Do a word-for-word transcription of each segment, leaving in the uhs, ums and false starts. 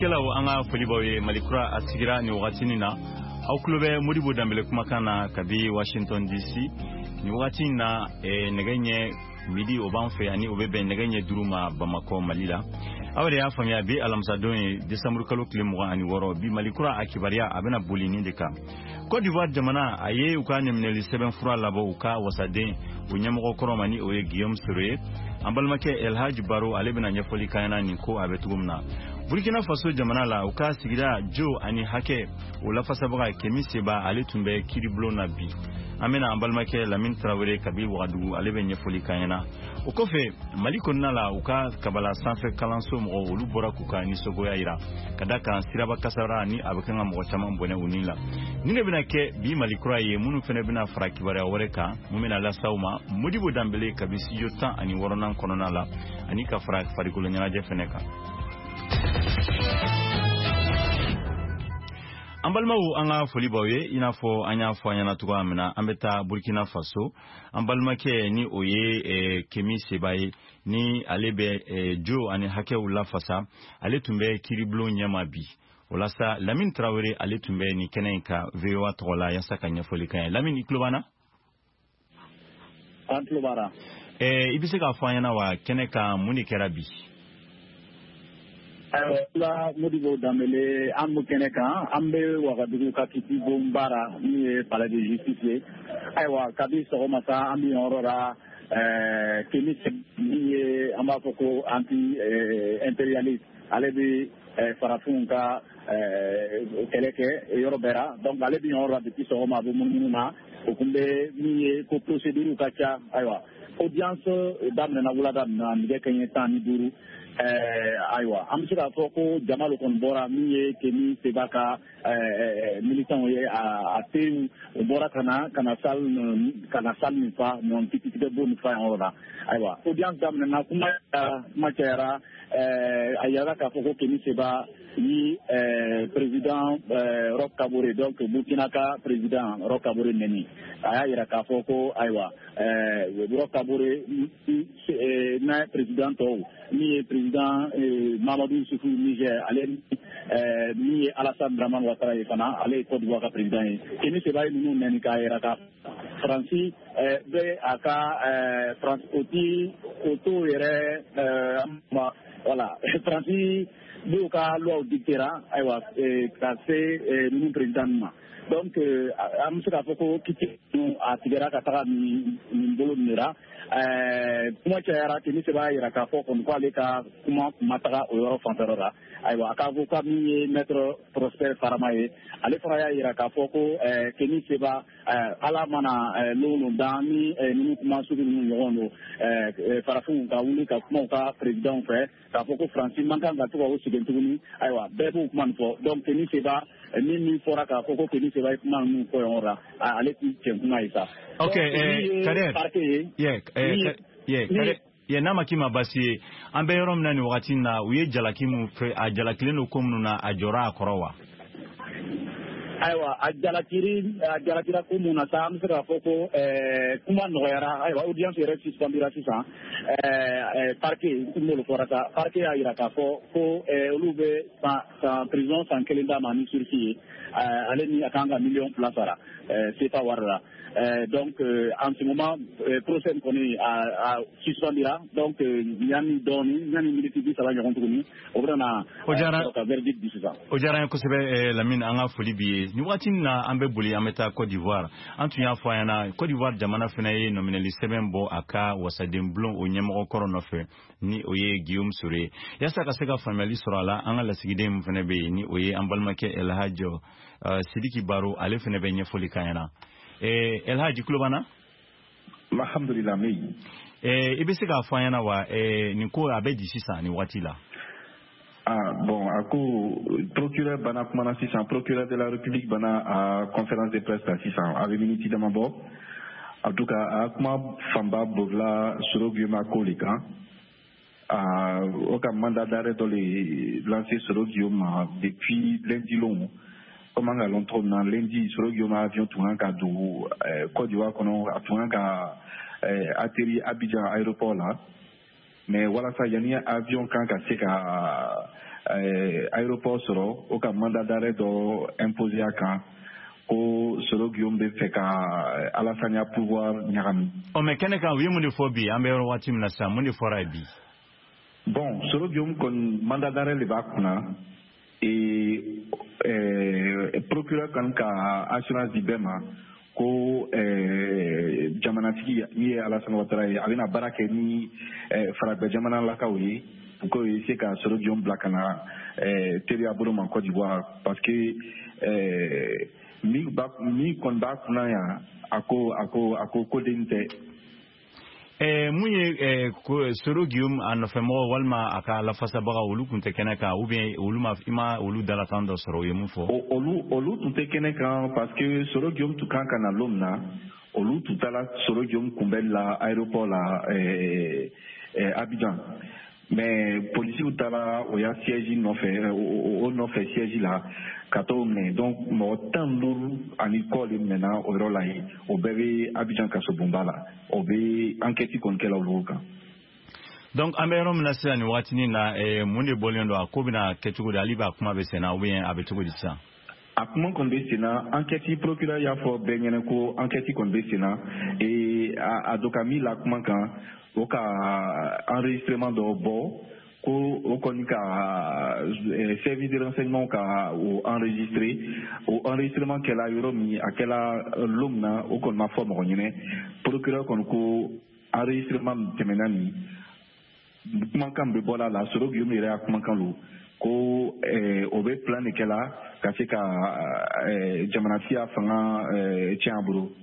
Kelaw anga folibawe malikura asigira ni wakati na au klube Modibo Dambele kumakana kabi Washington D C ni wakati na e, negenye midi obanfe ani obebe negenye duruma Bamako Malila awre ya famia bi alamsadoni December kalo klimo ani woro bi malikura akibaria abena bolini deka Côte d'Ivoire jamana aye ukane mneli seven fura labo uka wasade unyamoko koromani oye Guillaume Sore ambalmake El Hadj Baro alebena nyefoli kayana niko abetugumna Burkina Faso jamana la uka sigira jo ani hake ulafasa baga kemi seba ale tumbe kiriblo nabi amena ambalmake Lamine Traoré kabi wadu alebe nyefoli kayana ukofe maliko nala uka kabala sanfe kalanso mo olu bora kuka ni sogoya ira kadaka siraba kasara ni abakanga mo chama mbone unila nine bina ke bi malikura ye munu fene bina faraki bare woreka mumena la sauma Modibo Dambele kabisi yota ani woronan kononala ani ka faraki farikulo nyana je feneka Ambalmawu anga folibawe inafo anya fo anya natuwa amina ambeta Burkina Faso ambalmake ni oye e, kemi sebaye ni alebe e, jo ani hake ulafasa ale tumbe kiriblo nyamabi olasa Lamine Traoré ale tumbe ni kenenka vewa tola yasaka nyafolika Lamine iklubana Antlubara e ibiseka fo anya na wa keneka muni kerabi la Modibo Dambele ambu keneka ambe wakadugu kakiti bombara ni palais de justice aywa kabi sogoma sa ambi orora euh kemi ni amafoko anti impérialiste alebi farafunga euh keleke yorobera donc alebi orora depuis sogoma bo mununa okumbe ni ko procédure kacha aywa audience damna na wulada na ndeke tani duru eh aywa amsira foko jamalo kon bora miye kemi sebaka eh militant ye a teu bora kana kana sal kana sal ni fa mon petit de bonne fa ora aywa audience damna na kuma machera eh ayara ka foko kemi seba ni eh président Roch Kaboré donc Burkina ka président Roch Kaboré neni ayara ka foko aywa eh Roch Kaboré na président to ni président Mamadou Issoufou Niger allez ni Alassane Dramane Ouattara fana allez Côte d'Ivoire président et ni c'est pas nous neni ka era ka Francis be aka France oti auto ere voilà Francis be ka loi dictera aywa ka c'est nous président donc am sera foko kiti a tigera ka taga ni bolo nira eh kuma chayara kini se ba ira ka foko ko ale ka kuma mataga o yoro fantarora aywa ka ko ka mi maître Prosper Faramaye ale fara ira ka foko eh kini se ba ala mana lolu dami ni kuma su ni yono eh farafu ka wuli ka kuma ka président fait ka foko Francis manka ga to o sigentuni aywa bebu kuma fo donc kini se ba ni ni fora ka foko kini se ba kuma nu ko yora ale ti chenkuma isa okay eh kare yeah eh yeah kare ye nama kima basi ambe yorom nani wakati na uye jalakimu fe a jalakileno komnu na ajora akorowa aywa ajalakiri ajalakira komuna sa amsira foko eh kuma noyara aywa audience yere suspendira sisa eh parquet kumolo forata parquet ayira ka fo ko olube sa prison sans kelinda mani surfi allez ni akanga million plasara c'est pas warra donc en ce moment procès connaît à suspendira donc yani doni yani militi bi sala ngon tuguni obrana ojara ka verdict bi sisa ojara ko sebe Lamine anga foli bi ni wati na ambe buli ameta Côte d'Ivoire antu ya fo yana Côte d'Ivoire jamana fenaye nominally seven bo aka wasadem blon onyemo korono fe ni oye Guillaume Sore yasa ka sega family sorala anga la sigide mfene be ni oye ambalmake El Hadj Sidiki Baro ale fene be nyefoli kayana eh El Hadj Klubana alhamdulillah mi eh ibese ka fo yana wa eh niko abedi sisa ni watila ah bon ako procureur bana kumana six procureur de la République bana à conférence de presse à six avec minute de mabo en tout cas akuma famba bovla soro Guillaume Kolika ah aucun mandat d'arrêt dans les lancé soro Guillaume depuis lundi long comment allons trop dans lundi soro Guillaume avion tout un cadeau Côte d'Ivoire qu'on a tout un cas atterri à Abidjan aéroport là mais voilà ça il y a un avion quand c'est qu'à aéroport sɔrɔ o ka mandat d'arrêt dɔ imposé a kan ko Soro Guillaume bɛ fɛ ka Alassane ya pouvoir ɲagami. Ɔ mais kɛnɛ kan u ye mun de fɔ bi an bɛ yɔrɔ waati min na sisan mun de fɔra ye bi? Bon, Soro Guillaume kɔni mandat d'arrêt de b'a kunna et procureur kan ka assurance di bɛɛ ma ko jamanatigi min ye Alassane Ouattara ye a bɛna baara kɛ ni faragɛ jamana lakaw ye pour que se ka Soro Guillaume bila ka na teriya bolo ma Côte d'Ivoire parce que min kɔni b'a kunna yan a ko a ko a ko koden tɛ. mun ye Soro Guillaume a nɔfɛmɔgɔ walima a ka lafasabaga olu tun tɛ kɛnɛ kan ou bien olu ma i ma olu dalakan dɔ sɔrɔ u ye mun fɔ? Olu olu tun tɛ kɛnɛ kan parce que Soro Guillaume tun kan ka na don min na olu tun taara Soro Guillaume kunbɛnni la aéroport la Abidjan mais policiers taara o ya siège nɔfɛ o nɔfɛ siège la ka t'o minɛ donc mɔgɔ tan ni duuru ani kɔ de minɛna o yɔrɔ la yen o bɛɛ bɛ Abidjan kasobonba la o bɛ enquête kɔni kɛla olu kan. Donc an bɛ yɔrɔ min na sisan nin waatinin na mun de bɔlen don a ko bɛna kɛ cogo di ale b'a kuma bɛ senna ou bien a bɛ cogo di sisan? A kuma kɔni bɛ senna enquête procureur y'a fɔ bɛɛ ɲɛna ko enquête kɔni bɛ senna et a doka min la kuma kan o ka enregistrement dɔ bɔ ko o kɔni ka service de renseignement ka o enregistré o enregistrement kɛla yɔrɔ min a kɛla lon min na o kɔni ma fɔ mɔgɔ ɲɛna procureur kɔni ko enregistrement min tɛmɛna nin kumakan bɛ bɔra la Soro Guillaume yɛrɛ y'a kumakan lo ko o bɛ plan de kɛla ka se ka jamanatigiya fanga tiɲɛ a bolo.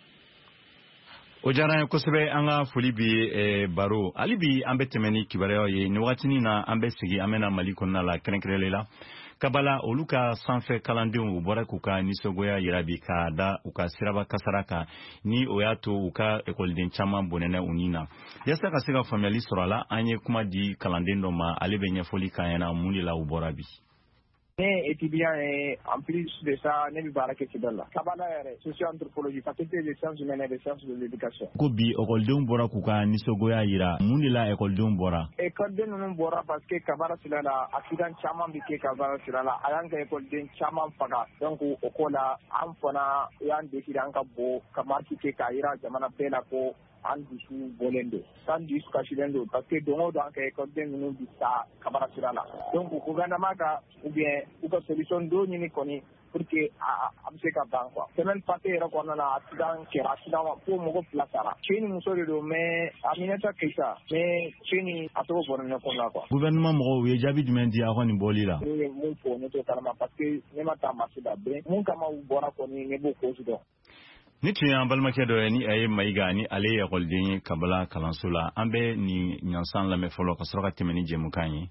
O diyara an ye kosɛbɛ an ka foli bi baro hali bi an bɛ tɛmɛ ni kibaruyaw ye nin waatinin na an bɛ sigi an bɛna Mali kɔnɔna la kɛrɛnkɛrɛnnen la kabala olu ka sanfɛ kalandenw u bɔra k'u ka nisɔngoya yira bi k'a da u ka siraba kasara kan ni o y'a to u ka ekɔliden caman bɔnɛna u ni na yasa ka se ka faamuyali sɔrɔ a la an ye kuma di kalanden dɔ ma ale bɛ ɲɛfɔli k'an ɲɛna mun de la u bɔra bi. Ne étudiant et en plus de ça ne bɛ baara kɛ Kidal la kabala yɛrɛ socio-anthropologie faculté des sciences humaines et des sciences de l'éducation. Ko bi ekɔlidenw bɔra k'u ka nisɔngoya yira mun de la ekɔlidenw bɔra? Ekɔliden ninnu bɔra parce que kabara sira la accident caman bɛ kɛ kabara sira la a y'an ka ekɔliden caman faga donc o ko la an fana y'an décidé an ka bɔ ka marche kɛ k'a yira jamana bɛɛ la ko an dusu bɔlen don an dusu kasilen don parce que don o don an ka ekɔliden ninnu bi taa kabara sira la donc gouvernement ka ou bien u ka solution dɔ ɲini kɔni pour que a bɛ se ka ban quoi semaine passée yɛrɛ kɔnɔna na accident kɛra accident fo mɔgɔ fila sara cɛ ni muso de don mais Aminata Keita mais cɛ ni a tɔgɔ bɔra ne kɔnɔ la quoi. Gouvernement mɔgɔw u ye jaabi jumɛn di aw ka nin bɔli la? Ne ye mun fɔ ne t'o kalama parce que ne ma taa marché la bɛn mun kama u bɔra kɔni ne b'o cause dɔn. Ni tun ye an balimakɛ dɔ ye ni a ye Mayiga ni ale ye ekɔliden ye kabala kalanso la an bɛ nin ɲansan lamɛn fɔlɔ ka sɔrɔ ka tɛmɛ ni jɛmukan ye.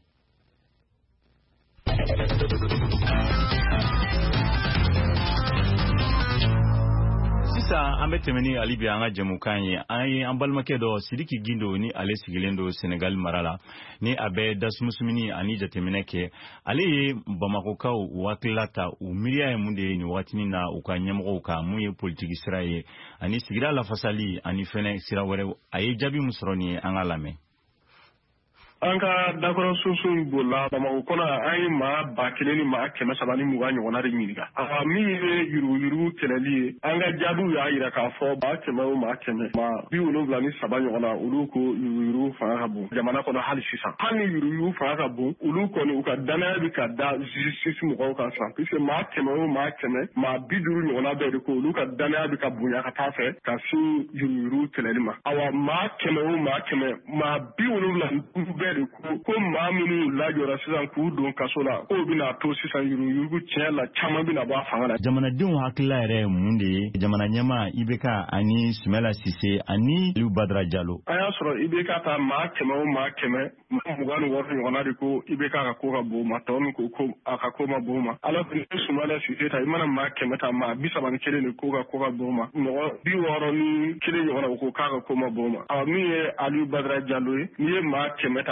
Sisan an bɛ tɛmɛ ni hali bi an ka jɛmukan ye an ye an balimakɛ dɔ Sidiki Gindo ni ale sigilen don Senegal mara la ni a bɛ dasumusumuni ani jateminɛ kɛ ale ye Bamakokaw hakilila ta u miiriya ye mun de ye nin waatinin na u ka ɲɛmɔgɔw kan mun ye politiki sira ye ani sigida lafasali ani fɛnɛ sira wɛrɛw a ye jaabi mun sɔrɔ nin ye an ka lamɛn. An ka dakɔrɔ sunsun bolila Bamako kɔnɔ an ye maa ba kelen ni maa kɛmɛ saba ni mugan ɲɔgɔnna de ɲininka. A min ye yuruguyurugu kɛlɛli ye an ka jaabiw y'a yira k'a fɔ maa kɛmɛ o maa kɛmɛ maa bi wolonwula ni saba ɲɔgɔnna olu ko yuruguyurugu fanga ka bon jamana kɔnɔ hali sisan. Hali ni yuruguyurugu fanga ka bon olu kɔni u ka danaya bi ka da justice mɔgɔw kan sisan puisque maa kɛmɛ o maa kɛmɛ maa bi duuru ɲɔgɔnna bɛɛ de ko olu ka danaya bi ka bonya ka taa fɛ ka sin yuruguyurugu kɛlɛli ma. Awa maa kɛmɛ o maa kɛmɛ maa bi wolonwula ni duuru bɛɛ de ko ko maa minnu lajɔra sisan k'u don kaso la k'o bɛna to sisan yuruguyurugu tiɲɛ la caman bɛna bɔ a fanga la. Jamanadenw hakilila yɛrɛ ye mun de ye jamana ɲɛmaa I B K ani Sumala Sise ani Aliou Badara Jalo. An y'a sɔrɔ I B K ta maa kɛmɛ o maa kɛmɛ maa mugan ni wɔɔrɔ ɲɔgɔnna de ko I B K ka ko ka bon ma tɔ min ko ko a ka ko ma bon ma alors que ni Sumala Sise ta i mana maa kɛmɛ ta maa bi saba ni kelen de ko ka ko ka bon ma mɔgɔ bi wɔɔrɔ ni kelen ɲɔgɔnna o ko k'a ka ko ma bon ma. Ɔ min ye Aliou Badara Jalo ye n'i ye maa kɛmɛ ta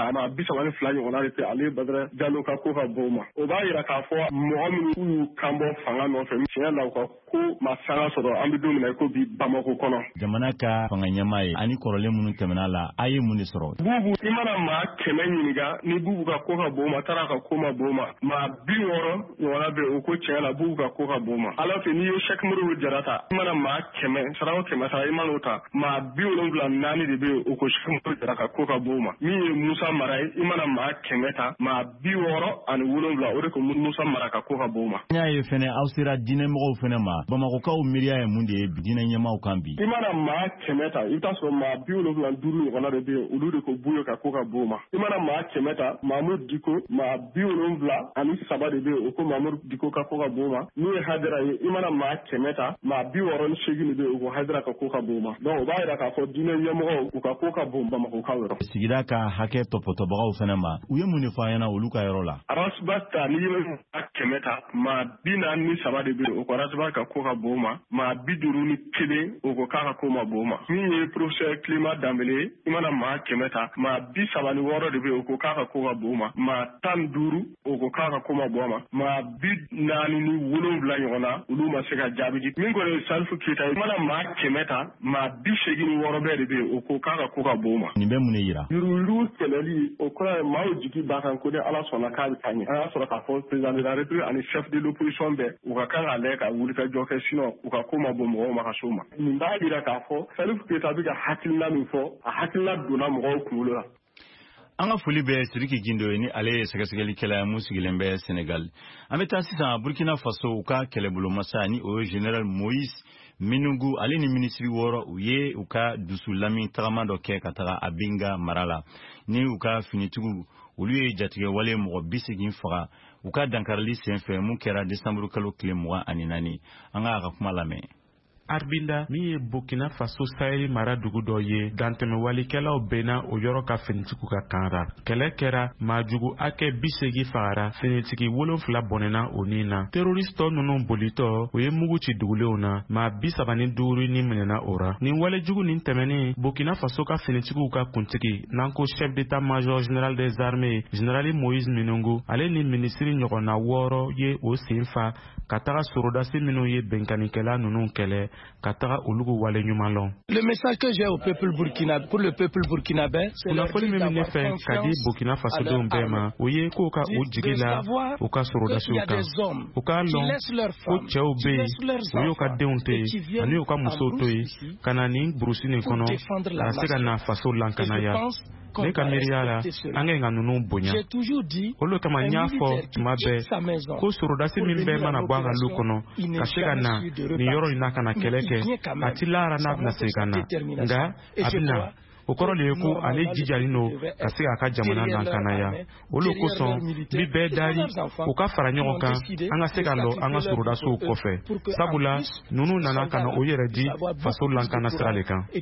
ta maa bi saba ni fila ɲɔgɔnna de tɛ ale Badara Jalo ka ko ka bon o ma o b'a yira k'a fɔ mɔgɔ minnu k'u y'u kanbɔ fanga nɔfɛ tiɲɛ la u ka ko ma sanga sɔrɔ an bɛ don min na i ko bi Bamako kɔnɔ. Jamana ka fanga ɲɛmaa ye ani kɔrɔlen minnu tɛmɛna la a ye mun de sɔrɔ. Bubu i mana maa kɛmɛ ɲininka ni Bubu ka ko ka bon ma taara ka ko ma bon ma maa bi wɔɔrɔ ɲɔgɔnna bɛ o ko tiɲɛ la Bubu ka ko ka bon ma alors que n'i ye Cheikh Modibo Jara ta i mana maa kɛmɛ sara o kɛmɛ sara i mana o ta maa bi wolonwula naani de bɛ o ko Cheikh Modibo Jara ka ko ka bon ma min ye Musa Mara ye i mana maa kɛmɛ ta maa bi wɔɔrɔ ani wolonwula o de ko Musa Mara ka ko ka bon ma. N y'a ye fɛnɛ aw sera diinɛmɔgɔw fɛnɛ ma Bamakokaw miiriya ye mun de ye diinɛ ɲɛmaaw kan bi. I mana maa kɛmɛ ta i bɛ taa sɔrɔ maa bi wolonwula duuru ɲɔgɔnna de bɛ yen olu de ko Buyo ka ko ka bon ma i mana maa kɛmɛ ta Mamudu Diko maa bi wolonwula ani saba de bɛ yen o ko Mamudu Diko ka ko ka bon ma n'o ye Hadara ye i mana maa kɛmɛ ta maa bi wɔɔrɔ ni seegin de bɛ yen o ko Hadara ka ko ka bon ma donc o b'a yira k'a fɔ diinɛ ɲɛmɔgɔw u ka ko ka bon Bamakokaw yɔrɔ. Sigida ka hakɛ tɔpɔtɔbagaw fɛnɛ ma u ye mun de fɔ a ɲɛna olu ka yɔrɔ la. Arasiba ta n'i ye maa kɛmɛ ta maa bi naani ni saba de bɛ yen o ko Arasiba ka ko ka bon ma maa bi duuru ni kelen o ko k'a ka ko ma bon ma min ye professeur Clément Dambele ye i mana maa kɛmɛ ta maa bi saba ni wɔɔrɔ de bɛ yen o ko k'a ka ko ka bon ma maa tan ni duuru o ko k'a ka ko ma bon ma maa bi naani ni wolonwula ɲɔgɔnna olu ma se ka jaabi di min kɔni ye Salifu Keyita ye i mana maa kɛmɛ ta maa bi seegin ni wɔɔrɔ bɛɛ de bɛ yen o ko k'a ka ko ka bon ma. Nin bɛ mun de yira. Yurugu kɛlɛli o kɔrɔ ye maaw jigi b'a kan ko ni Ala sɔnna k'a bɛ taa ɲɛ an y'a sɔrɔ k'a fɔ président de la République ani chef de l'opposition bɛɛ u ka kan k'a lajɛ ka wuli ka jɔ kɛ sinon u ka ko ma bon mɔgɔw ma ka s'o ma nin b'a yira k'a fɔ Salifu Keyita bɛ ka hakilina min fɔ a hakilina donna mɔgɔw kunkolo la. An ka foli bɛ Sidiki Gindo ye ni ale ye sɛgɛsɛgɛlikɛla ye mun sigilen bɛ Senegal. An bɛ taa sisan Burkina Faso u ka kɛlɛbolomasa ni o ye Général Moïse Minungu ale ni minisiri wɔɔrɔ u ye u ka dusu lami tagama dɔ kɛ ka taga Abinga mara la ni u ka finitigiw olu ye jatigɛ wale mɔgɔ bi segin faga u ka dankarili senfɛ mun kɛra décembre kalo tile mugan ani naani an ka a ka kuma lamɛn. Arbinda min ye Burkina Faso Sahel mara dugu dɔ ye dantɛmɛwalikɛlaw bɛnna o yɔrɔ ka finitigiw ka kan ra kɛlɛ kɛra maajugu hakɛ bi seegin fagara finitigi wolonfila bɔnɛna o nin na terroristɔ ninnu bolitɔ o ye mugu ci dugulenw na maa bi saba ni duuru ni minɛna o ra nin walejugu nin tɛmɛnin Burkina Faso ka finitigiw ka kuntigi n'an ko chef d'état-major général des armées général Moïse Minungu ale ni minisiri ɲɔgɔnna wɔɔrɔ ye o sen fa ka taga sorodasi minnu ye bɛnkanikɛla ninnu kɛlɛ ka taga olugu wale ɲuman lɔn. Le message que j'ai au peuple burkinabé pour le peuple burkinabé c'est la kunnafoni min ne fɛ ka di Burkina Faso denw bɛɛ ma o ye k'u ka u jigi la u ka sorodasiw kan u k'a lɔn ko cɛw bɛ yen u y'u ka denw to yen ani u ka musow to yen ka na nin burusi nin kɔnɔ ka se ka na faso lankanaya ne ka miiriya la an ka ɲi ka ninnu bonya olu kama n y'a fɔ tuma bɛɛ ko sorodasi min bɛɛ mana bɔ an ka lu kɔnɔ ka se ka na nin yɔrɔ in na ka na kɛlɛ kɛ a ti lahara n'a bɛna segin ka na nka a bɛna o kɔrɔ de ye ko ale jijalen don ka se k'a ka jamana lankanaya olu kosɔn ni bɛɛ dari u ka fara ɲɔgɔn kan an ka se ka lɔ an ka sorodasiw kɔfɛ sabula ninnu nana ka na o yɛrɛ di faso lankana sira de kan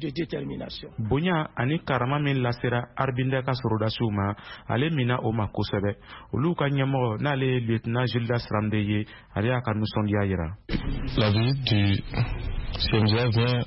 bonya ani karama min lasera Arbinda ka sorodasiw ma ale minna o ma kosɛbɛ olu ka ɲɛmɔgɔ n'ale ye lieutenant Gildas Ramde ye ale y'a ka nisɔndiya yira. La visite du C M G A vient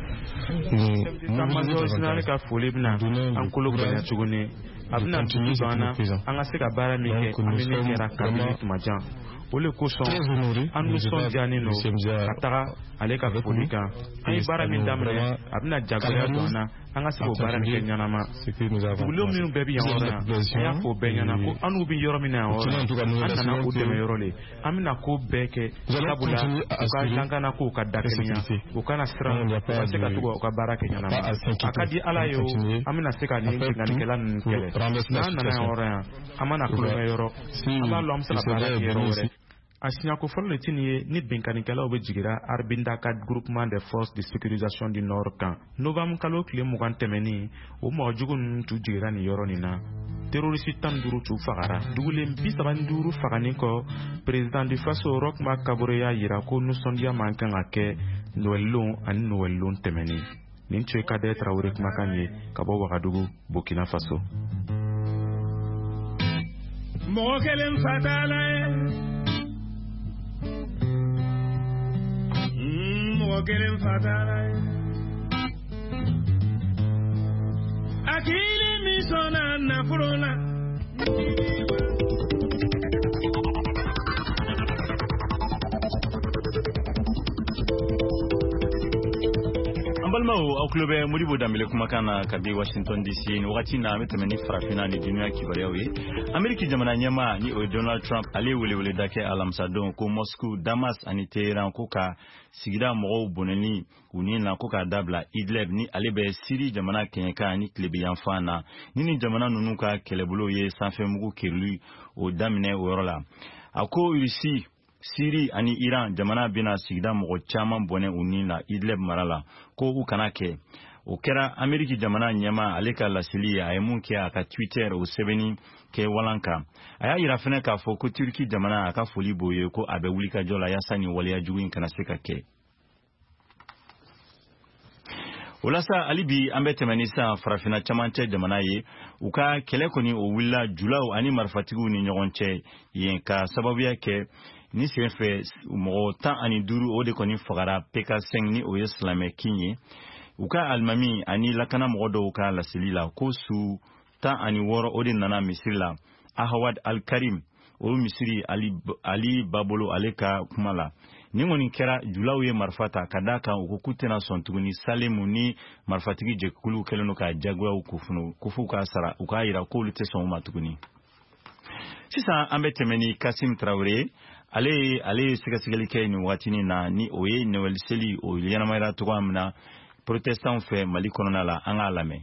Major Général ka foli bɛna an kolo gɛlɛya tuguni a bɛna tugu banna an ka se ka baara min kɛ an bɛ ne kɛra kabini tuma jan o le kosɔn an nisɔndiyalen don ka taga ale ka foli kan an ye baara min daminɛ a bɛna jagoya don an na an ka se k'o baara min kɛ ɲanama dugulenw minnu bɛɛ bɛ yan yɔrɔ la an y'a fɔ o bɛɛ ɲɛna ko an n'u bɛ yɔrɔ min na yan yɔrɔ la an nana o dɛmɛ yɔrɔ le an bɛna ko bɛɛ kɛ sabula u ka lankana kow ka da kelen ya u kana siran u ka se ka to u ka baara kɛ ɲanama a ka di Ala ye o an bɛna se ka nin bingannikɛla ninnu kɛlɛ n'an nana yan yɔrɔ yan an mana kulonkɛ yɔrɔ an b'a lɔ an bɛ se ka baara kɛ yɔrɔ wɛrɛ. A siɲako fɔlɔ de tini ye ni bɛnkanikɛlaw bɛ jigira Arbinda ka groupement des forces de sécurisation du nord kan novembre kalo tile mugan tɛmɛnin o mɔgɔ jugu ninnu tu jigira nin yɔrɔ nin na terroriste tan duuru tu fagara dugulen bi saba ni duuru faganin kɔ président du faso Roch-Marc Kabore y'a yira ko nisɔndiya man kan ka kɛ Noël-lon ani Noël-lon tɛmɛnin nin tun ye Kadɛ Traoré kumakan ye ka bɔ Wagadugu Burkina Faso. Mɔgɔ kelen fatala ye mɔgɔ kelen fatala ye hakili min sɔnna nafolo la. Balmao au clube Modibo Dambele kumakana kabi Washington D C ni wakati na ametemeni farafina ni dunia kibariawe Ameriki jamana nyama ni o Donald Trump ale wele wele dake alamsadon ko Moscow Damas ani Tehran ko ka sigida mo boneni uni na ko ka dabla Idlib ni alebe Siri jamana kenyaka ni klebi yanfana nini jamana nunuka kelebulo ye sanfe mugu kirlu o damine o rola ako urisi Siri ani Iran jamana bina sigida mo chaman bone uni na Idlib marala ko u kanake o kera Ameriki jamana nyama aleka lasili ya emunke aka Twitter o sebeni ke walanka aya irafene ka fo ko Turki jamana aka foli boye ko abe wulika jola yasani waliya juwin kana seka ke Olasa alibi ambete manisa farafina chamanche jamana ye uka kele koni o willa julao ani marfatigu ni nyogonche yenka sababu yake ni sefe mo tan ani duru o de koni fagara peka cinq ni o islame kinye uka almami ani lakana mo do uka la silila ko su tan ani woro o de nana misila Ahwad Al-Karim o misiri ali ali babolo aleka kumala ni ngoni kera julawe marfata kadaka ukukutena sontuguni salemu ni marfatigi jekulu keleno ka jagwa ukufunu kufuka sara ukaira ko lute son matuguni sisa ambetemeni Kasim Traoré ale ale sigasigali ke ni watini na ni oye Noel Seli o yana mayra to amna protestant fe Mali kononala anga lame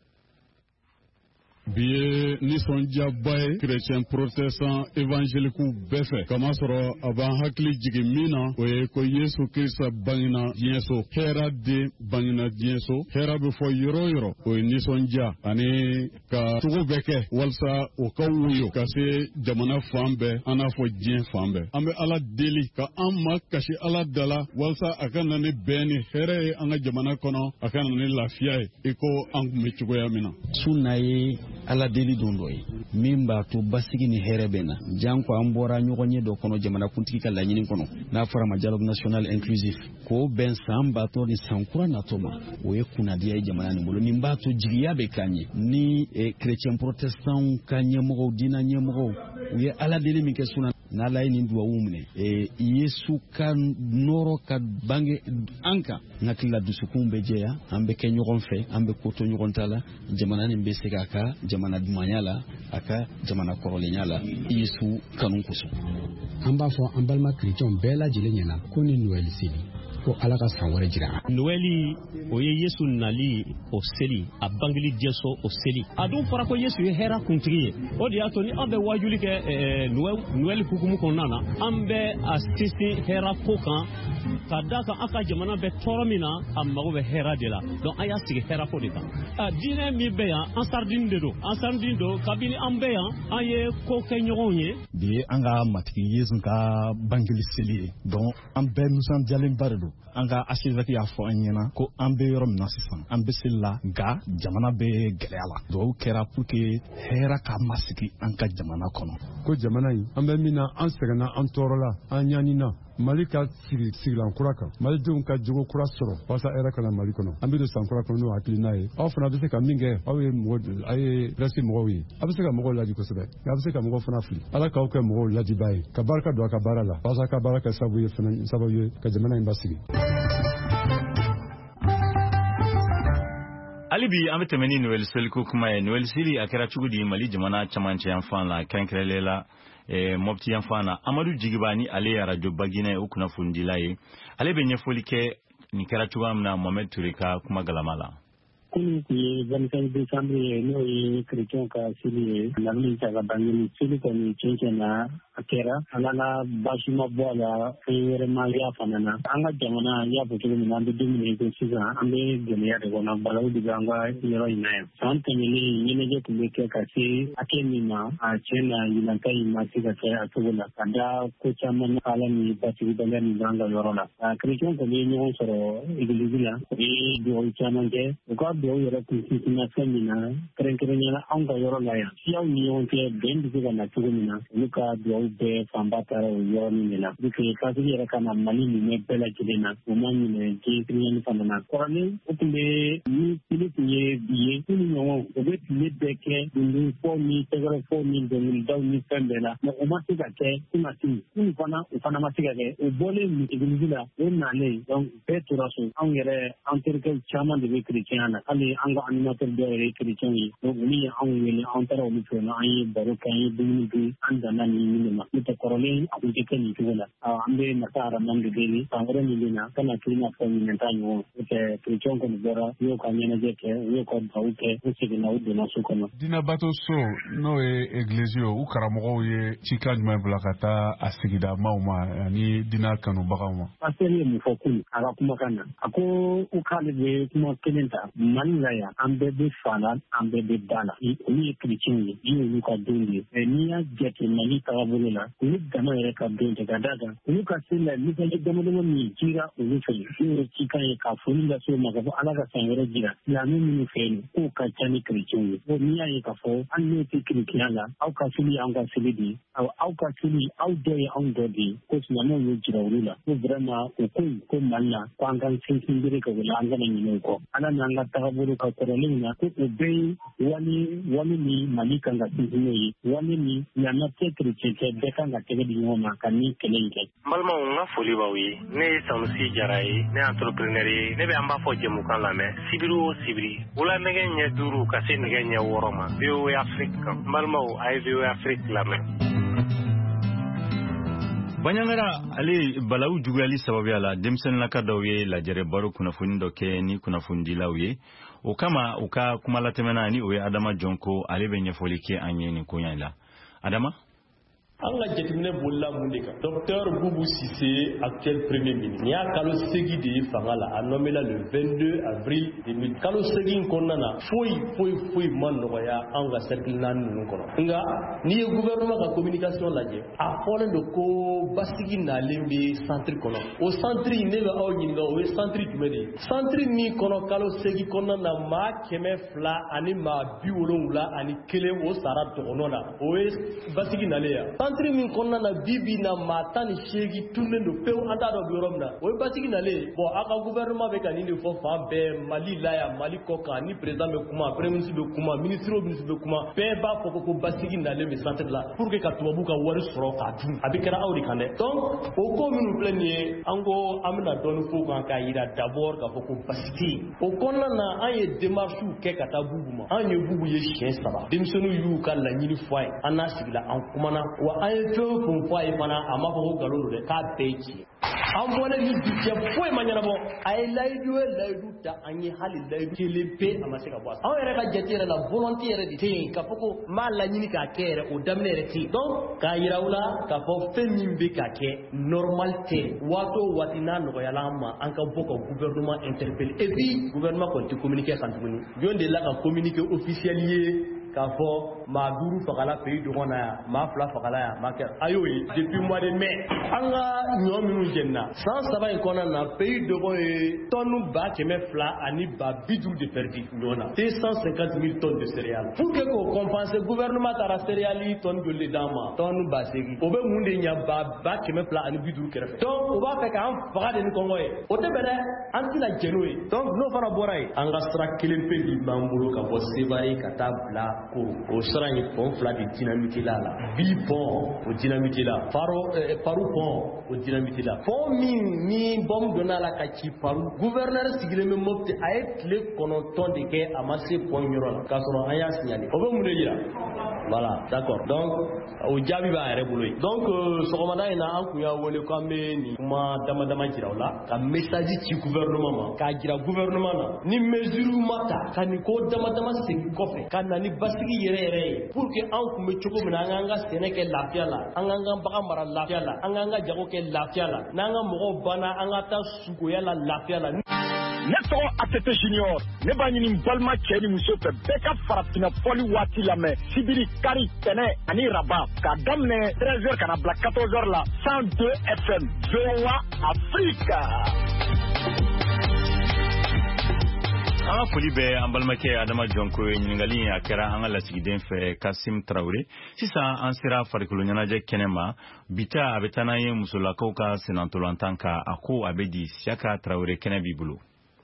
Biye nisɔndiya ba ye chrétien protestant évangélique bɛɛ fɛ kama sɔrɔ a b'an hakili jigin min na o ye ko Yesu Kirista bangina diɲɛ so hɛra den bangina diɲɛ so hɛra bɛ fɔ yɔrɔ o yɔrɔ o ye nisɔndiya ani ka cogo bɛɛ kɛ walasa o ka woyo ka se jamana fan bɛɛ an n'a fɔ diɲɛ fan bɛɛ an bɛ Ala deli ka an ma kasi Ala dala walasa a ka na ni bɛn ni hɛrɛ ye an ka jamana kɔnɔ a ka na ni lafiya ye i ko an kun bɛ cogoya min na sunna ye Ala deli don dɔ ye min b'a to basigi ni hɛrɛ bɛ na jan ko an bɔra ɲɔgɔn ye dɔ kɔnɔ jamana kuntigi ka laɲini kɔnɔ n'a fɔra ma dialogue national inclusif k'o bɛn san b'a to ni san kura natɔ ma o ye kunnadiya ye jamana nin bolo nin b'a to jigiya bɛ k'an ye ni chrétien protestant ka ɲɛmɔgɔw diinɛ ɲɛmɔgɔw u ye Ala deli min kɛ sunna n'Ala ye nin duwawu minɛ Yesu ka nɔrɔ ka bange an kan n hakili la dusukun bɛ jɛya an bɛ kɛ ɲɔgɔn fɛ an bɛ ko to ɲɔgɔn ta la jamana nin bɛ se k'a ka jamana dumanya la a ka jamana kɔrɔlenya la Yesu kanu kosɔn an b'a fɔ an balima chrétien bɛɛ lajɛlen ɲɛna ko ni Noël seli ko Ala ka san wɛrɛ jira Noël o ye Yesu nali o seli a bangeli diɲɛso o seli a dun fɔra ko Yesu ye hɛrɛ kuntigi ye o de y'a to ni an bɛ wajuli kɛ Noël hukumu kɔnɔna na an bɛ a sinsin hɛrɛ ko kan ka da kan an ka jamana bɛ tɔɔrɔ min na a mago bɛ hɛrɛ de la donc an y'a sigi hɛrɛ ko de kan diinɛ min bɛ yan an saridini de don an saridini don kabini an bɛ yan an ye ko kɛ ɲɔgɔnw ye bi ye an ka matigi Yesu ka bangeli seli ye donc an bɛɛ nisɔndiyalenba de don an ka archevêque y'a fɔ an ɲɛna ko an bɛ yɔrɔ min na sisan an bɛ seli la nka jamana bɛ gɛlɛya la duwawu kɛra pour que hɛrɛ ka masigi an ka jamana kɔnɔ ko jamana in an bɛ min na an sɛgɛnna an tɔɔrɔla an ɲanina Mali ka sigi sigilan kura kan Malidenw ka jogo kura sɔrɔ walasa hɛrɛ kana Mali kɔnɔ an bɛ don san kura kɔnɔ n'o hakilina ye aw fana bɛ se ka min kɛ aw ye mɔgɔ aw ye presse mɔgɔw ye a bɛ se ka mɔgɔw laji kosɛbɛ nka a bɛ se ka mɔgɔw fana fili Ala k'aw kɛ mɔgɔw lajiba ye ka barika don a ka baara la walasa a ka baara kɛ sababu ye fana sababu ye ka jamana in basigi Alibi an bɛ tɛmɛ ni Noël Seli ko kuma ye Noël Seli a kɛra cogo di Mali jamana camancɛ yanfan la kɛrɛnkɛrɛnlen la Mopti yanfan na Amadu Jigiba ni ale ye radio Baginɛ o kunnafonidila ye ale bɛ ɲɛfɔli kɛ nin kɛra cogoya min na Mohamed Ture ka kuma galama la kunun tun ye vingt-cinq décembre ye n'o ye chrétien ka seli ye lamini ta ka bangeli seli kɔni cɛncɛn na a kɛra ala na baasi ma bɔ a la fɛn wɛrɛ ma y'a fana na an ka jamana y'a fɔ cogo min na an bɛ don min na i ko sisan an bɛ gɛlɛya de kɔnɔ balawu de bɛ an ka yɔrɔ in na yan san tɛmɛnen ɲɛnajɛ tun bɛ kɛ ka se hakɛ min ma a tiɲɛ na yɛlɛnka in ma se ka kɛ a cogo la ka da ko caman ala ni basigibaliya min b'an ka yɔrɔ la chrétien kɔni ye ɲɔgɔn sɔrɔ église la u ye dugawu caman kɛ u ka dɔw yɛrɛ kun sinsinna fɛn min na kɛrɛnkɛrɛnnenya anw ka yɔrɔ la yan siyaw ni ɲɔgɔn cɛ bɛn bɛ se ka na cogo min na olu ka duwawu bɛɛ fanba taara o yɔrɔnin de la puisque kasigi yɛrɛ ka na Mali minɛ bɛɛ lajɛlen na o ma ɲinɛ kɛrɛnkɛrɛnnenya fana na kɔrɔlen o tun bɛ ni tile tun ye bi ye k'u ni ɲɔgɔn o bɛ tile bɛɛ kɛ dundunfɔw ni tɛgɛrɛfɔw ni dɔnkilidaw ni fɛn bɛɛ la mɛ o ma se ka kɛ kunna sini kunun fana o fana ma se ka kɛ o bɔlen église la o nalen donc bɛɛ tora so anw yɛrɛ an terikɛw caman de bɛ chrétien na hali an ka animateur dɔw yɛrɛ ye chrétien ye donc olu ye anw wele an taara olu fɛ yen an ye baro kɛ an ye dumuni dun an danna nin minnu ma n'o tɛ kɔrɔlen a tun tɛ kɛ nin cogo la an bɛ nata araman de deli san wɛrɛ min bɛ na ka na k'i n'a fɔ ɲinɛ ta ɲɔgɔn n'o tɛ chrétien kɔni bɔra u y'u ka ɲɛnajɛ kɛ u y'u ka duwawu kɛ u seginna u donna so kɔnɔ. Dinabato so n'o ye église ye u karamɔgɔw ye cikan jumɛn bila ka taa a sigida maaw ma ani dina kanubagaw ma. pasteur ye mun fɔ kun a ka kumakan na a ko u k'ale bɛ kuma kelen ta Mali la yan an bɛɛ bɛ fa la an bɛɛ bɛ ba la olu ye chrétien ye ni olu ka don de ye n'i y'a jate Mali tagabolo la olu dama yɛrɛ ka don tɛ ka d'a kan olu ka se la misali damadama min jira olu fɛ n'o ye cikan ye ka foli lase u ma ka fɔ Ala ka san wɛrɛ jira silamɛ minnu fɛ yen k'o ka ca ni chrétien ye n'i y'a ye k'a fɔ hali n'o tɛ chrétien la aw ka seli y'anw ka seli de ye aw ka seli aw dɔ ye anw dɔ de ye ko silamɛw y'o jira olu la ko vraiment o ko in ko Mali la ko an ka sinsin bere ka wele an kana ɲinɛ o kɔ Ala n'an ka tagabolo ka kɔrɔlen na ko o bɛɛ ye wale wale min Mali kan ka sinsin n'o ye wale min silamɛ tɛ chrétien tɛ bɛɛ kan ka tɛgɛ di ɲɔgɔn ma ka ni kɛlɛ in kɛ. N balimaw n ka foli b'aw ye ne ye Sanusi Jara ye ne ye entrepreneur ye ne bɛ an b'a fɔ jɛmukan lamɛn sibiri o sibiri wula nɛgɛ ɲɛ duuru ka se nɛgɛ ɲɛ wɔɔrɔ ma V O A Afrique kan n balimaw a ye V O A Afrique lamɛn. Banyangara ale balawu juguyali sababuya la denmisɛnninlaka dɔw ye lajɛrɛ baro kunnafoni dɔ kɛ ni kunnafonidilaw ye o kama u ka kuma latɛmɛna ni o ye Adama Jɔnko ale bɛ ɲɛfɔli kɛ an ye nin koɲa la Adama. An ka jateminɛ bolila mun de kan docteur Boubou Cissé actuel premier ministre ni y'a kalo segi de ye fanga la a nommé la le vingt-deux avril deux mille kalo segi in kɔnɔna na foyi foyi foyi ma nɔgɔya an ka cercle naani ninnu kɔnɔ nka n'i ye gouvernement ka communication lajɛ a fɔlen don ko basigi nalen bɛ centre kɔnɔ o centre in ne bɛ aw ɲininka o ye centre jumɛn de ye centre min kɔnɔ kalo segi kɔnɔna na maa kɛmɛ fila ani maa bi wolonwula ani kelen o sara dɔgɔnɔ na o ye basigi nalen ya centre min kɔnɔna na bibi na maa tan ni seegin tunnen don pewu an t'a dɔn bi yɔrɔ min na o ye basigi nalen bon a ka gouvernement bɛ ka nin de fɔ fan bɛɛ Mali la yan Mali kɔ kan ni président bɛ kuma premier ministre bɛ kuma ministre o ministre bɛ kuma bɛɛ b'a fɔ ko basigi nalen bɛ centre la pour que ka tubabu ka wari sɔrɔ k'a dun a bɛ kɛra aw de kan dɛ donc o ko minnu filɛ nin ye an ko an bɛna dɔɔni f'o kan k'a yira d'abord k'a fɔ ko basigi o kɔnɔna na an ye démarches kɛ ka taa Bubu ma an ye Bubu ye siɲɛ saba denmisɛnninw y'u ka laɲini fɔ a ye an n'a sigila an kumana wa an ye fɛn o fɛn fɔ a ye fana a ma fɔ ko nkalon don dɛ k'a bɛɛ ye tiɲɛ an bɔlen ni du cɛ foyi ma ɲɛnabɔ a ye layidu ye layidu ta an ye hali layidu kelen pe a ma se ka bɔ a anw yɛrɛ ka jate yɛrɛ la volonté yɛrɛ de tɛ yen k'a fɔ ko n b'a laɲini k'a kɛ yɛrɛ o daminɛ yɛrɛ tɛ yen donc k'a yira u la k'a fɔ fɛn min bɛ ka kɛ normal tɛ waati o waati n'a nɔgɔyala an ma an ka bɔ ka gouvernement interpeller et puis gouvernement kɔni tɛ communiquer kan tuguni jɔn de la ka communiquer officiel ye k'a fɔ maa duuru fagala pays dɔgɔn na yan maa fila fagala yan maa kɛ a y'o ye depuis mois de mai an ka ɲɔ minnu jɛnina san saba in kɔnɔna na pays dɔgɔn ye tonne ba kɛmɛ fila ani ba bi duuru de perdu ɲɔ na deux cent cinquante mille tonnes de céréales pour que k'o compenser gouvernement taara céréales tonne joli de d'an ma tonne ba seegin o bɛ mun de ɲa ba ba kɛmɛ fila ani bi duuru kɛrɛfɛ donc o b'a fɛ k'an faga de ni kɔngɔ ye o tɛ bɛn dɛ an tɛna jɛn n'o ye donc n'o fana bɔra yen an ka sira kelen pe de b'an bolo ka bɔ Sevare ka taa bila ko o sira in pont fila de dynamite la la bi pont o dynamite la faro eh, paru pont o dynamite la pont min ni bombe donna la ka ci paru gouverneur sigilen bɛ Mopti a ye tile kɔnɔntɔn de kɛ a ma se pont yɔrɔ la k'a sɔrɔ an y'a signaler o bɛ mun de yira voilà d'accord donc o jaabi b'a yɛrɛ bolo yen donc sɔgɔmada in na an kun y'a wele k'an bɛ nin kuma dama dama jira u la ka message ci gouvernement ma k'a jira gouvernement na ni mesure ma ta ka nin ko dama dama segin kɔfɛ ka na ni basigi yɛrɛ yɛrɛ ye pour que an kun bɛ cogo min na an k'an ka sɛnɛ kɛ lafiya la an k'an ka bagan mara lafiya la an k'an ka jago kɛ lafiya la n'an ka mɔgɔw banna an ka taa sukoya la lafiya la. Ne tɔgɔ Atete Junior ne b'a ɲini n balima cɛ ni muso fɛ bɛɛ ka farafinna fɔli waati lamɛn sibiri kari tɛnɛ ani raba k'a daminɛ treize heures ka na bila quatorze heures la cent deux F M V O A Afrique. Anga foli be ambalmake Adama Jonko nyingali ya kera anga la sigiden fe Kasim Traoré sisa ansira farikulu nyanaje kenema bita abetana ye musula koka senantolantanka ako abedi siaka Traoré kenebi bulu.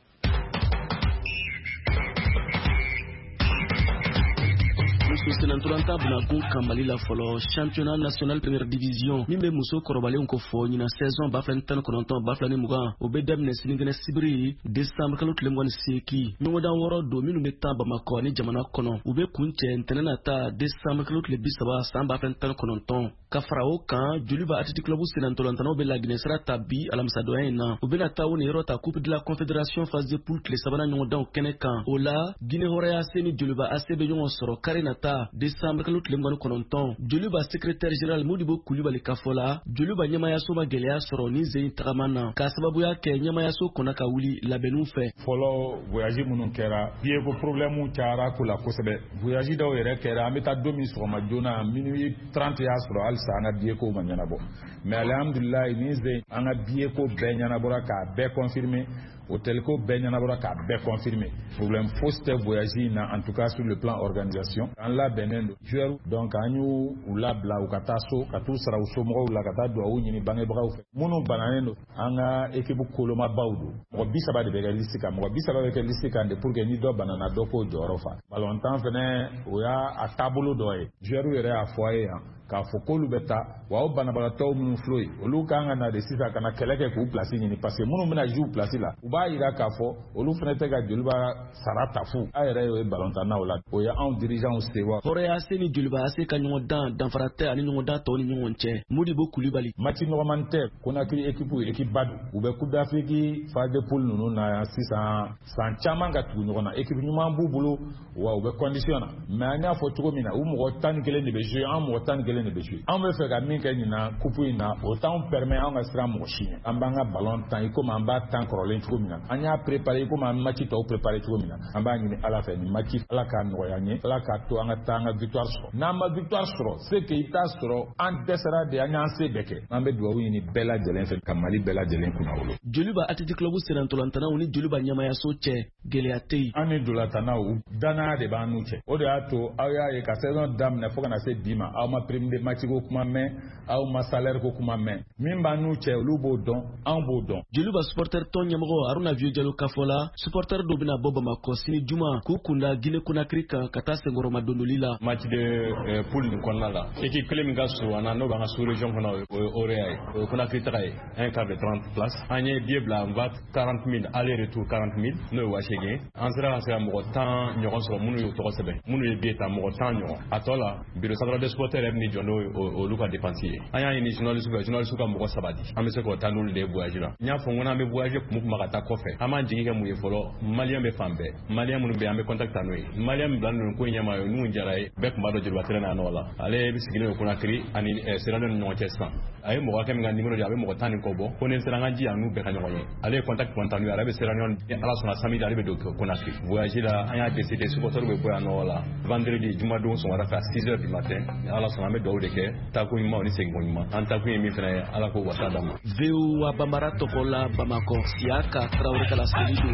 Senantolanta Bunaku Kambalila Folo, championnat national première division. Mimbe Muso Korobale Unkofo, Nina saison Baflan Tan Kononton, Baflani Muga, Obedem Nesingene Sibri, décembre Kalot Lemwan Seki, Noda Woro, Dominu Meta Bamako, Ni Jamana Kono, Ube Kunche, Tenenata, décembre Kalot Lebisaba, Sam Baflan Tan Kononton, Kafrao Kan, Juliba Athletic Club Senantolantano Bela Guinesra Tabi, Alamsadoena, Ubenata Unirota, Coupe de la Confédération phase de poule, les Savana Nyodan Kenekan, Ola, Guinée Horea Seni, Juliba Asebeyon Soro, Karenata, décembre Kalot Lemwan Kononton, Juliba secrétaire général Modibo Koulibaly Kafola, Juliba Nyamayaso Magelea Soro, Nize Tramana, Kasababuya Ke Nyamayaso Konaka Wuli, la Benoufe. Folo, voyager Mununkera, Diego problème ou Tiara Kula Kosebe, voyager d'Oere Kera, Meta Domi sur Madonna, minuit trente Yasro, Alsa, Diego Manyanabo. Mais alhamdulillah, Nize, Anna Diego Benyanabora, Be confirmé. Au telco Benyanabora ka be confirmé. Problème fausse voyager en tout cas sur le plan organisation. En la Benin joueur donc anyu ou la bla ou kataso katu sara ou somo ou la kata do ou ni bange bra ou mono bananeno anga ekibu koloma baudu. Mo bisa ba de be lisika mo bisa ba be lisika de pour que ni do banana do ko do rofa. Balontan fene o ya a tableau doye. Joueur yere a foyer ka fokolu beta wa obana bala taw mun floy olu kanga na de sisa kana keleke ku place ni parce que munu mena jou place la uba ira ka fo olu fenete ga julba sarata fu ayre yo balontana wala o ya en dirigeant sewa hore aseni julba ase ka nyongo dan dan farate ani nyongo dan to ni nyongo nche Modibo Koulibaly match normalement kuna kri équipe équipe badu ube coupe d'Afrique phase de poule nunu na sisa san chama ga tu nyona équipe nyuma bubulo wa ube conditionna mais anya fo tuko mina u mo tan kele ne be jouer en mo tan kele on veut faire gagner quelqu'un couper na autant permet on va se rendre chien en banga ballon temps et comme en bas temps crolling tout mina on a préparé comme un match to préparé tout mina en bas ni à la fin ni match à la can royanye la ka to en tanga victoire so na ma victoire so c'est que ita so en desera de anya se beke en be do wi ni bela jelen fait kamali bela jelen kuna wolo Juliba Athletic Club Senantolantana oni Juliba Nyamaya so che geleate ani dolatana u dana de banuche o de ato aya e ka saison dam na foka na se bima a ma prime de match ko kuma men aw ma salaire ko kuma men min ba nu che lubo don an bo don Juliba supporter ton nyamgo Aruna Vieux Diallo Kafola supporter do bina boba makosini juma ku kunda Guinée Conakry ka kata sengoro madondolila match de euh, poule ni konna la équipe clé mi gaso ana no ba sous région kono oreay Conakry tray un quart de trente places anye biebla va quarante mille aller retour quarante mille no wa chege ansra ansra mo tan nyoron so munu yo to sebe munu ye bieta mo tan nyoron atola biro central de supporter ni jono o luka dépensier aya ni journaliste ko journaliste ko mo sabati amese ko tanul de voyage la nya fo ngona me voyage mu makata ko fe ama njigi ke mu ye folo malien be fambe malien mu be ambe contact anoi malien blandu ko nyama yo nu njaray be ko mbado jirwa trena no la ale bi sigile ko nakri ani serano no chesa ay mo ka mi ngani numéro jabe mo ko tanin ko bo ko ne seranga ji anu be kanyo ye ale contact kontanu arabe serano ala sona samedi arabe do ko nakri voyage la aya décidé supporter be boya no la vendredi juma do so wara ka six heures du matin ala sona me do de ke ta ko ma ni sengo ma anta ko mi fena ala ko wasa dama veu wa bamara tokola bamako siaka Traoré kala selido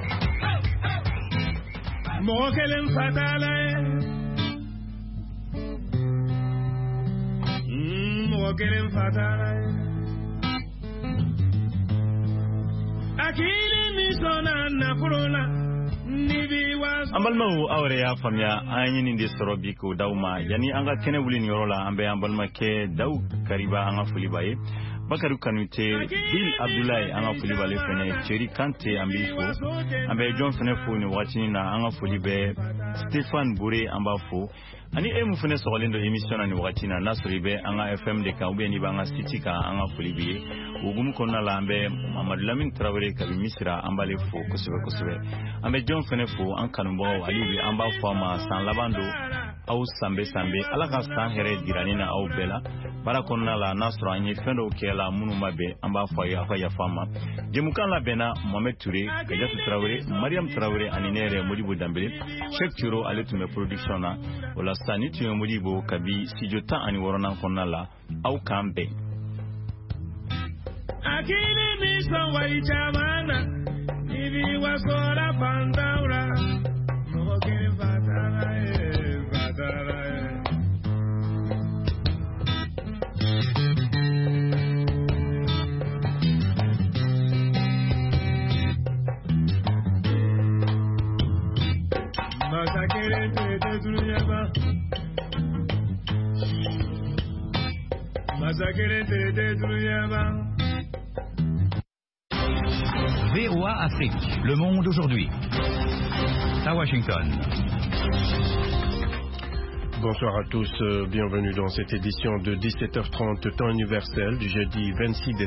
mo kelen fatala mo kelen fatala akili mi sona na furula ambalma awre ya famya anyi ndi sorobi ko dawma yani anga kene wulin yorola ambe ambalma ke daw kariba anga fulibaye Bakaru Kanute Bill Abdoulaye anga fulibaye fene Thierry Kanté ambifo ambe John Fenefo ni watini na anga fulibe Stéphane Bouré ambafo ani emu fene sogolendo emission ani watina nasribe anga F M de ka ubeni banga sitika anga fulibiye ugumu konna lambe Mamadou Lamine Traoré kabi misira ambale fo kusube kusube ambe John Fenefo an kanumbo alibi amba fama san labando au sambe sambe alaka san here diranina au bela bara konna la nasro anyi fendo kela munu mabe amba fo ya fa ya fama jemukan la bena Mohamed Touré Kadiatou Traoré Mariam Traoré aninere Modibo Dambélé Cheikh Turo aletume production na wala sani tuyo Modibo kabi sijota ani worona konna la au kambe akili mi so wa ichamana Nibi wasora pandaura, mokele fatara e fatara e. Masakere te te dunyaba, masakere te te dunyaba. V O A Afrique, Le Monde aujourd'hui. À Washington. Bonsoir à tous, bienvenue dans cette édition de dix-sept heures trente temps universel du jeudi vingt-six décembre.